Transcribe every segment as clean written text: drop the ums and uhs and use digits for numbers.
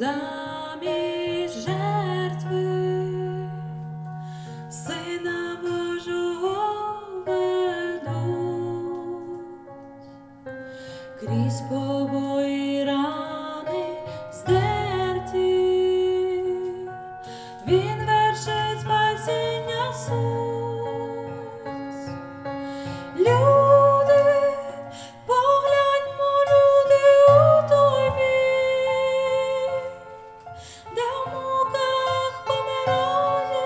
замість жертви Сина Божого ведуть, крізь побої рани здерті, Він вершить спасіння суть. Люди, погляньмо, люди, у той бік, де в муках помирає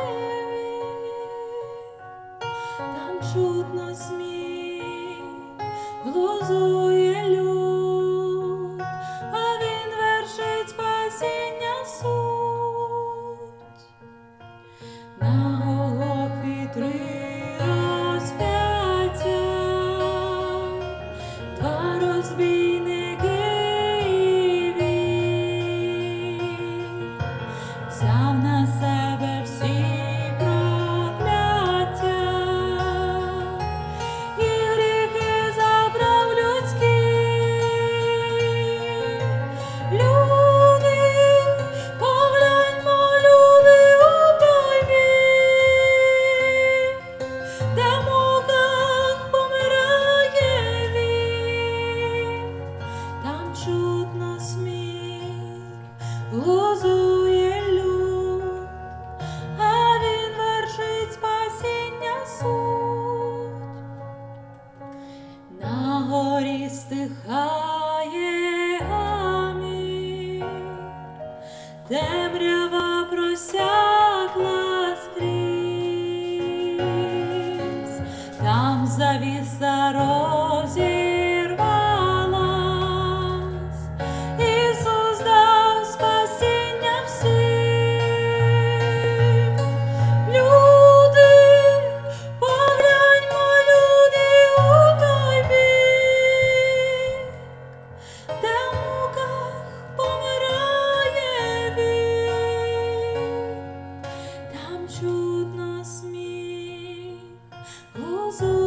він, там чутно сміх, глузує люд, а він вершить спасіння суть. На Голгофі 3 розп'яття, 2 розбійники і він, взяв на себе всі прокляття, і гріхи забрав людські. Люди, погляньмо, люди, у той бік, де в муках помирає він, там чутно сміх, глузує люд, а він вершить спасіння суть. На горі стихає гамір, темрява просякла скрізь, там завіса розірвалась, Ісус дав спасіння всім. Люди, погляньмо, люди, у той бік, де в муках помирає він, там чутно сміх, глузує